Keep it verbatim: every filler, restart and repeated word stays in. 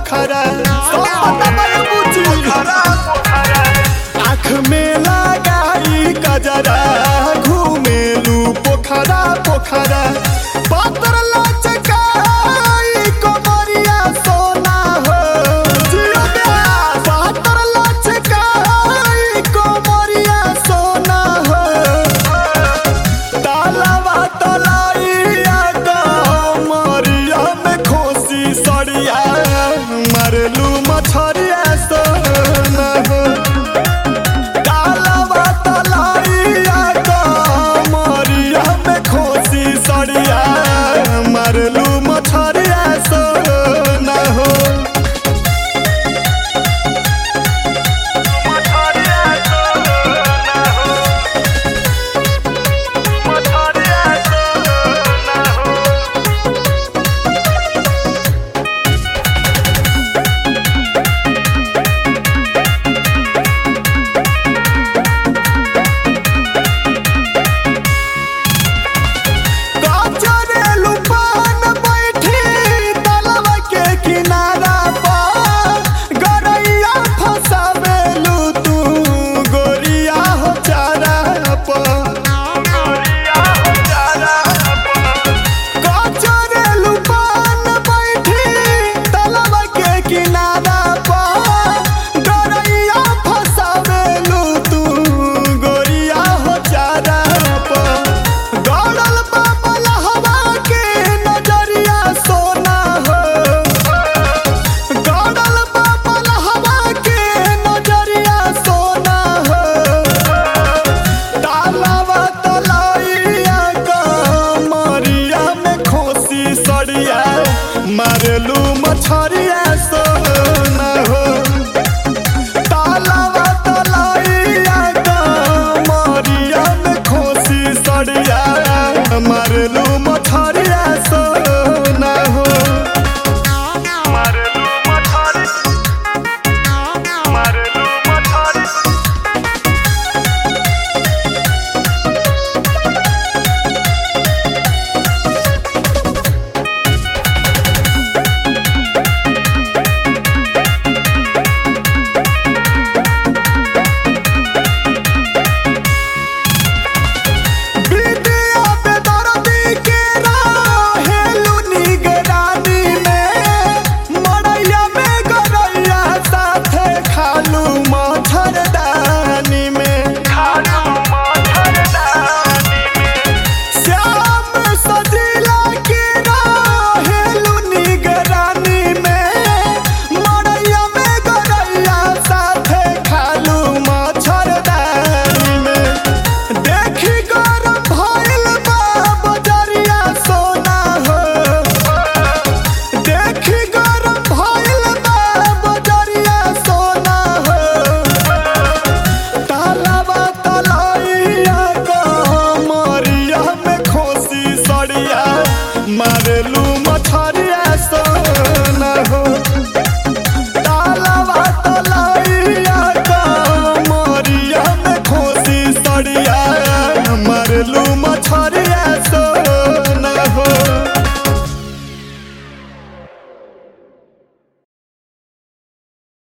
पोखरा आँख में लगाई कजरा घूमेलू पोखरा पोखरा पातर लचकाई कमरिया सोना हो पातर लचकाई कमरिया सोना हो तालाबा तलाइया कमरिया में खोसी सड़िया मारलू मछरिया सोना हो तालाबा तलाइया कमरिया में खोसी सड़िया मारलू मछरिया सोना हो मारलू मछरिया सोना हो ताला